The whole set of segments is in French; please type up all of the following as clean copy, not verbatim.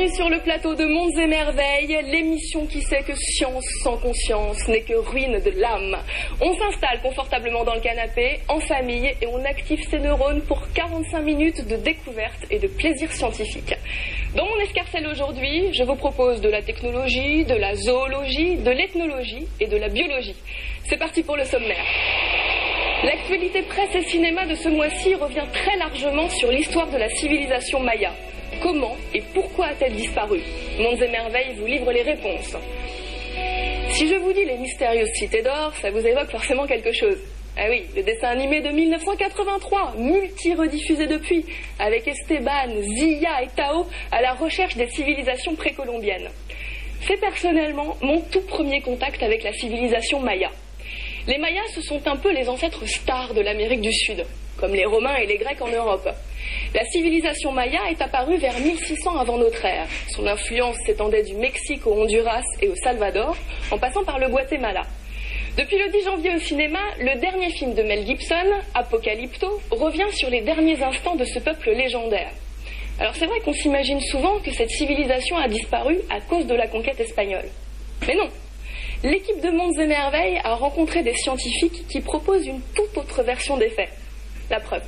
Bienvenue sur le plateau de Mondes et Merveilles, l'émission qui sait que science sans conscience n'est que ruine de l'âme. On s'installe confortablement dans le canapé, en famille, et on active ses neurones pour 45 minutes de découverte et de plaisir scientifique. Dans mon escarcelle aujourd'hui, je vous propose de la technologie, de la zoologie, de l'ethnologie et de la biologie. C'est parti pour le sommaire. L'actualité presse et cinéma de ce mois-ci revient très largement sur l'histoire de la civilisation maya. Comment et pourquoi a-t-elle disparu? Mondes et Merveilles vous livre les réponses. Si je vous dis les mystérieuses cités d'or, ça vous évoque forcément quelque chose. Ah oui, le dessin animé de 1983, multi-rediffusé depuis, avec Esteban, Zia et Tao à la recherche des civilisations précolombiennes. C'est personnellement mon tout premier contact avec la civilisation maya. Les Mayas, ce sont un peu les ancêtres stars de l'Amérique du Sud, comme les Romains et les Grecs en Europe. La civilisation maya est apparue vers 1600 avant notre ère. Son influence s'étendait du Mexique au Honduras et au Salvador, en passant par le Guatemala. Depuis le 10 janvier au cinéma, le dernier film de Mel Gibson, Apocalypto, revient sur les derniers instants de ce peuple légendaire. Alors c'est vrai qu'on s'imagine souvent que cette civilisation a disparu à cause de la conquête espagnole. Mais non. L'équipe de Mondes et Merveilles a rencontré des scientifiques qui proposent une toute autre version des faits. La preuve.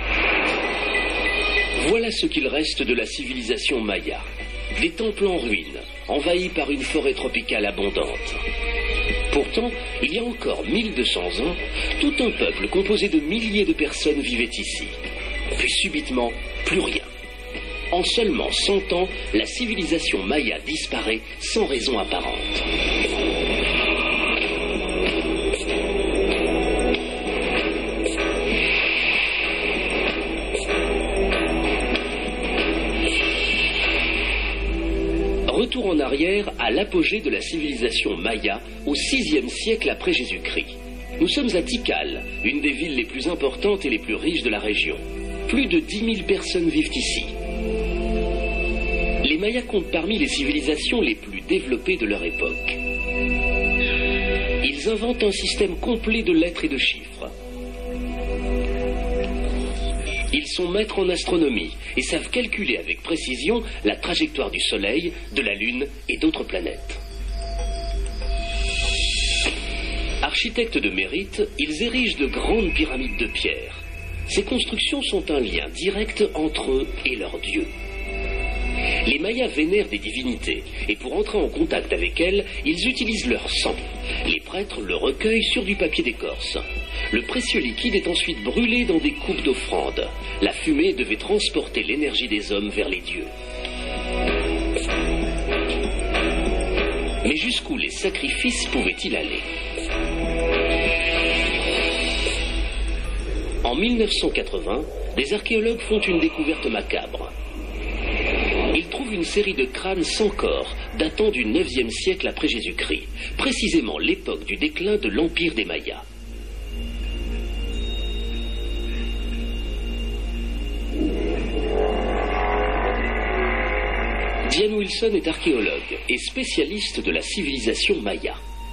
Voilà ce qu'il reste de la civilisation maya. Des temples en ruine, envahis par une forêt tropicale abondante. Pourtant, il y a encore 1200 ans, tout un peuple composé de milliers de personnes vivait ici. Puis subitement, plus rien. En seulement 100 ans, la civilisation maya disparaît sans raison apparente. Retour en arrière à l'apogée de la civilisation maya au VIe siècle après Jésus-Christ. Nous sommes à Tikal, une des villes les plus importantes et les plus riches de la région. Plus de 10 000 personnes vivent ici. Les Mayas comptent parmi les civilisations les plus développées de leur époque. Ils inventent un système complet de lettres et de chiffres. Ils sont maîtres en astronomie et savent calculer avec précision la trajectoire du Soleil, de la Lune et d'autres planètes. Architectes de mérite, ils érigent de grandes pyramides de pierre. Ces constructions sont un lien direct entre eux et leur dieu. Les Mayas vénèrent des divinités et pour entrer en contact avec elles, ils utilisent leur sang. Les prêtres le recueillent sur du papier d'écorce. Le précieux liquide est ensuite brûlé dans des coupes d'offrande. La fumée devait transporter l'énergie des hommes vers les dieux. Mais jusqu'où les sacrifices pouvaient-ils aller? En 1980, des archéologues font une découverte macabre. Ils trouvent une série de crânes sans corps, datant du 9e siècle après Jésus-Christ, précisément l'époque du déclin de l'Empire des Mayas. Diane Wilson est archéologue et spécialiste de la civilisation maya.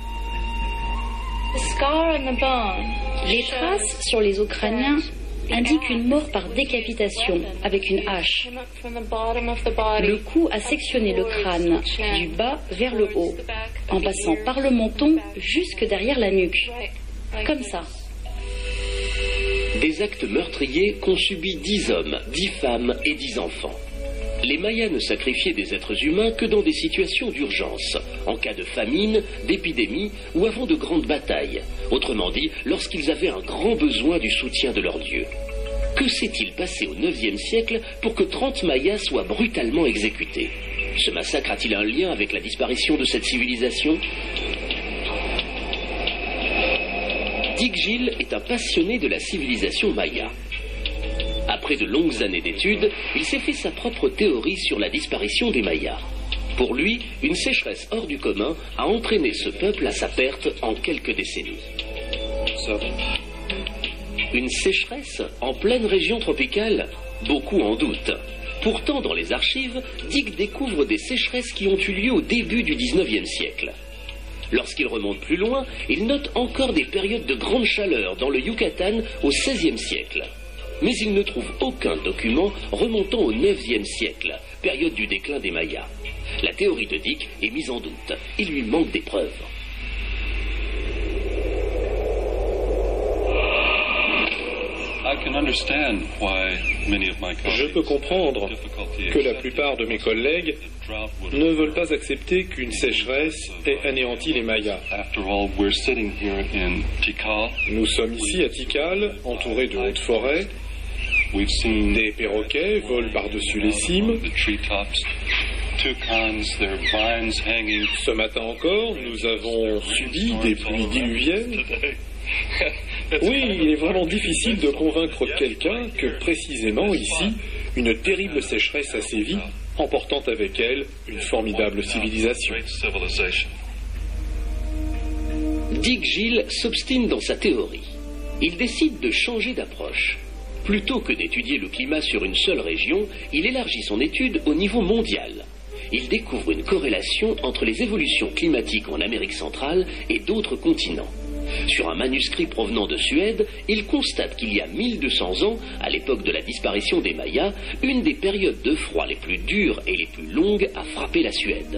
Les traces sur les os crâniens indiquent une mort par décapitation avec une hache. Le coup a sectionné le crâne du bas vers le haut, en passant par le menton jusque derrière la nuque. Comme ça. Des actes meurtriers qu'ont subis 10 hommes, 10 femmes et 10 enfants. Les Mayas ne sacrifiaient des êtres humains que dans des situations d'urgence, en cas de famine, d'épidémie ou avant de grandes batailles. Autrement dit, lorsqu'ils avaient un grand besoin du soutien de leur dieu. Que s'est-il passé au 9e siècle pour que 30 Mayas soient brutalement exécutés? Ce massacre a-t-il un lien avec la disparition de cette civilisation? Dick Gill est un passionné de la civilisation maya. Après de longues années d'études, il s'est fait sa propre théorie sur la disparition des Mayas. Pour lui, une sécheresse hors du commun a entraîné ce peuple à sa perte en quelques décennies. Une sécheresse en pleine région tropicale? Beaucoup en doutent. Pourtant, dans les archives, Dick découvre des sécheresses qui ont eu lieu au début du 19e siècle. Lorsqu'il remonte plus loin, il note encore des périodes de grande chaleur dans le Yucatan au XVIe siècle. mais il ne trouve aucun document remontant au IXe siècle, période du déclin des Mayas. La théorie de Dick est mise en doute. Il lui manque des preuves. Je peux comprendre que la plupart de mes collègues ne veulent pas accepter qu'une sécheresse ait anéanti les Mayas. Nous sommes ici à Tikal, entourés de hautes forêts. Des perroquets volent par-dessus les cimes. Ce matin encore, nous avons subi des pluies diluviennes. Oui, il est vraiment difficile de convaincre quelqu'un que précisément ici, une terrible sécheresse a sévi, emportant avec elle une formidable civilisation. Dick Gill s'obstine dans sa théorie. Il décide de changer d'approche. Plutôt que d'étudier le climat sur une seule région, il élargit son étude au niveau mondial. Il découvre une corrélation entre les évolutions climatiques en Amérique centrale et d'autres continents. Sur un manuscrit provenant de Suède, il constate qu'il y a 1200 ans, à l'époque de la disparition des Mayas, une des périodes de froid les plus dures et les plus longues a frappé la Suède.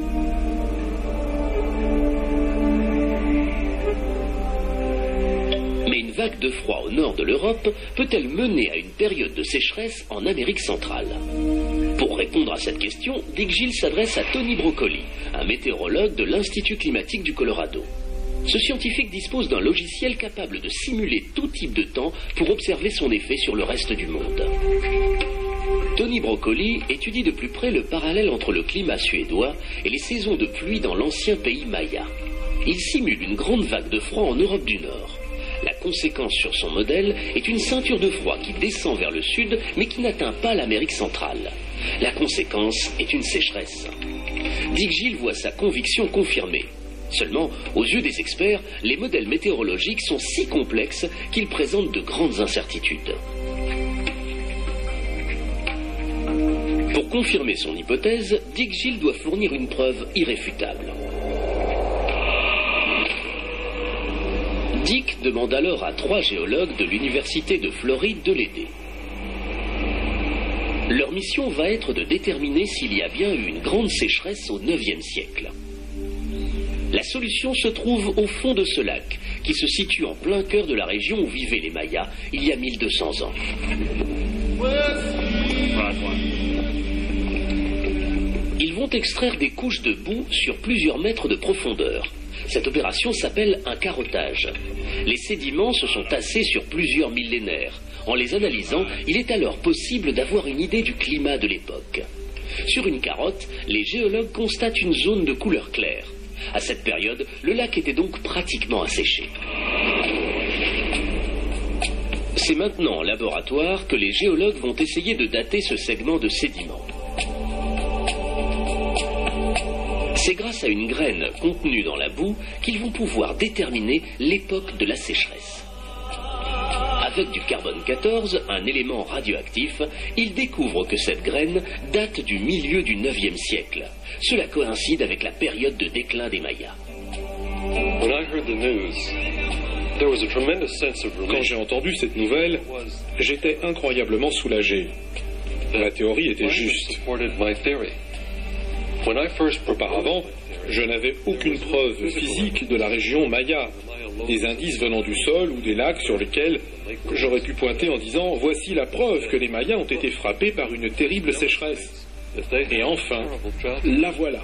Mais une vague de froid au nord de l'Europe peut-elle mener à une période de sécheresse en Amérique centrale? Pour répondre à cette question, Dick Gill s'adresse à Tony Broccoli, un météorologue de l'Institut climatique du Colorado. Ce scientifique dispose d'un logiciel capable de simuler tout type de temps pour observer son effet sur le reste du monde. Tony Broccoli étudie de plus près le parallèle entre le climat suédois et les saisons de pluie dans l'ancien pays maya. Il simule une grande vague de froid en Europe du Nord. La conséquence sur son modèle est une ceinture de froid qui descend vers le sud mais qui n'atteint pas l'Amérique centrale. La conséquence est une sécheresse. Dick Gill voit sa conviction confirmée. Seulement, aux yeux des experts, les modèles météorologiques sont si complexes qu'ils présentent de grandes incertitudes. Pour confirmer son hypothèse, Dick Gill doit fournir une preuve irréfutable. Dick demande alors à 3 géologues de l'Université de Floride de l'aider. Leur mission va être de déterminer s'il y a bien eu une grande sécheresse au IXe siècle. La solution se trouve au fond de ce lac, qui se situe en plein cœur de la région où vivaient les Mayas il y a 1200 ans. Ils vont extraire des couches de boue sur plusieurs mètres de profondeur. Cette opération s'appelle un carottage. Les sédiments se sont tassés sur plusieurs millénaires. En les analysant, il est alors possible d'avoir une idée du climat de l'époque. Sur une carotte, les géologues constatent une zone de couleur claire. À cette période, le lac était donc pratiquement asséché. C'est maintenant en laboratoire que les géologues vont essayer de dater ce segment de sédiments. C'est grâce à une graine contenue dans la boue qu'ils vont pouvoir déterminer l'époque de la sécheresse. Avec du carbone 14, un élément radioactif, ils découvrent que cette graine date du milieu du IXe siècle. Cela coïncide avec la période de déclin des Mayas. Quand j'ai entendu cette nouvelle, j'étais incroyablement soulagé. La théorie était juste. Auparavant, je n'avais aucune preuve physique de la région Maya, des indices venant du sol ou des lacs sur lesquels j'aurais pu pointer en disant « Voici la preuve que les Mayas ont été frappés par une terrible sécheresse. » Et enfin, la voilà.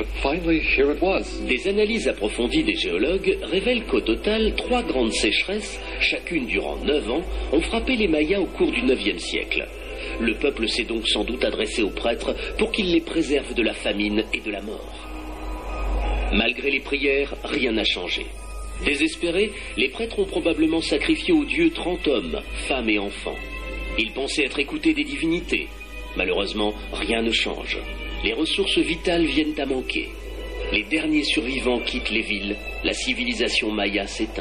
Des analyses approfondies des géologues révèlent qu'au total, 3 grandes sécheresses, chacune durant 9 ans, ont frappé les Mayas au cours du IXe siècle. Le peuple s'est donc sans doute adressé aux prêtres pour qu'ils les préservent de la famine et de la mort. Malgré les prières, rien n'a changé. Désespérés, les prêtres ont probablement sacrifié aux dieux 30 hommes, femmes et enfants. Ils pensaient être écoutés des divinités. Malheureusement, rien ne change. Les ressources vitales viennent à manquer. Les derniers survivants quittent les villes. La civilisation maya s'éteint.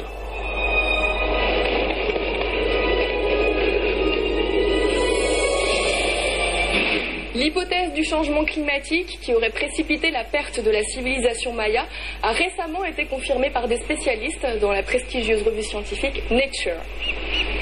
L'hypothèse du changement climatique qui aurait précipité la perte de la civilisation maya a récemment été confirmée par des spécialistes dans la prestigieuse revue scientifique Nature.